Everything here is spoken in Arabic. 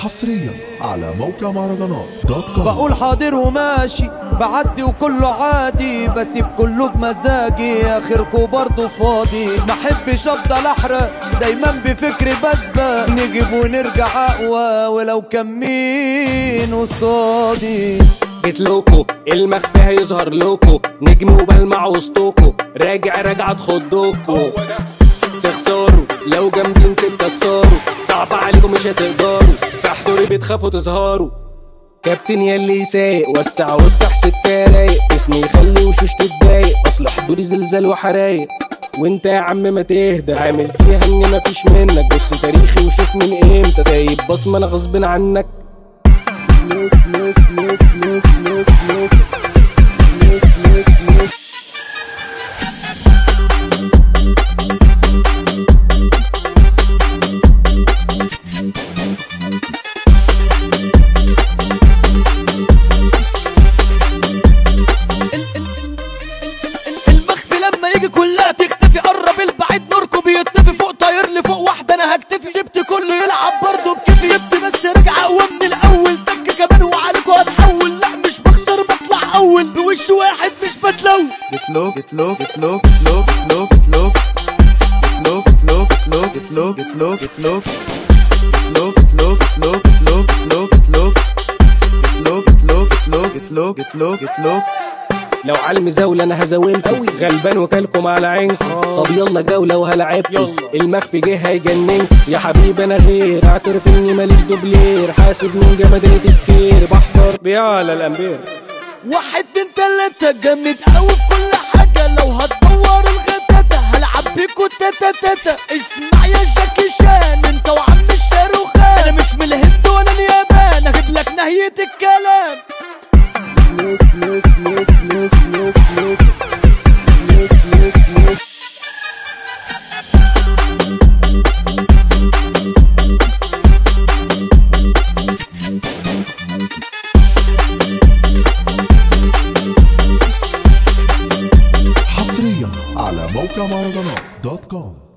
حصريا على موقع مهرجانات دوت كوم. بقول حاضر وماشي بعدي وكله عادي، بسيب كله بمزاجي اخركوا برضو فاضي. ما احبش افضل احرق دايما بفكري بسبق، نجيب ونرجع اقوى ولو كان مين قصادي. جيتلوكو المخفي هيظهر لوكو، نجم وبلمع وسطوكو، راجع تخضوكو تخسروا لو جامدين تتكسروا، صعب عليكم مش هتقدروا، في حضوري بتخافوا تظهروا. كابتن ياللي سايق وسع وافتح سكة رايق، اسمي يخلي وشوش تتضايق، اصل حضوري زلزال وحرايق. وانت يا عم ما تهدى، عامل فيها ان مفيش منك، بص تاريخي وشوف من امتى، سايب بصمة انا غصب عنك. لوك لوك لوك لوك لوك لوك لوك لوك لوك. المخفي لما يجي كلها تختفي، قرب البعيد نوركو بيطفي، فوق طاير لي فوق واحدة انا هكتفي، سبت كله يلعب برضه بكيفي، جبت بس رجع اقوى من الاول، تك كمان وعليكوا هتحول، لا مش بخسر بطلع اول، بوش واحد مش بتلون. جيتلوك جيتلوك جيتلوك جيتلوك جيتلوك جيتلوك جيتلوك جيتلوك جيتلوك جيتلوك جيتلوك جيتلوك جيتلوك. لو على المزاولة انا هزاولكم، غلبان وكلكم على عينكم، طب يلا جولة وهلعبكم، المخفي جه هيجننكم. يا حبيبي انا غير، اعترف اني ماليش دوبلير، حاسب من جمداني كتير، بحضر بيها على الامبير. واحد اتنين تلاتة جامد اوي في كل حاجة، لو هتدور الغدادة هلعب بيكوا تاتا تاتا. اسمع يا جاكي شان انت وعم الشاروخان، انا مش من الهند ولا اليابان، هجيب لك نهاية الكلام. لوك لوك لوك لوك لوك لوك لوك لوك لوك. حصريا على موقع مهرجانات دوت كوم.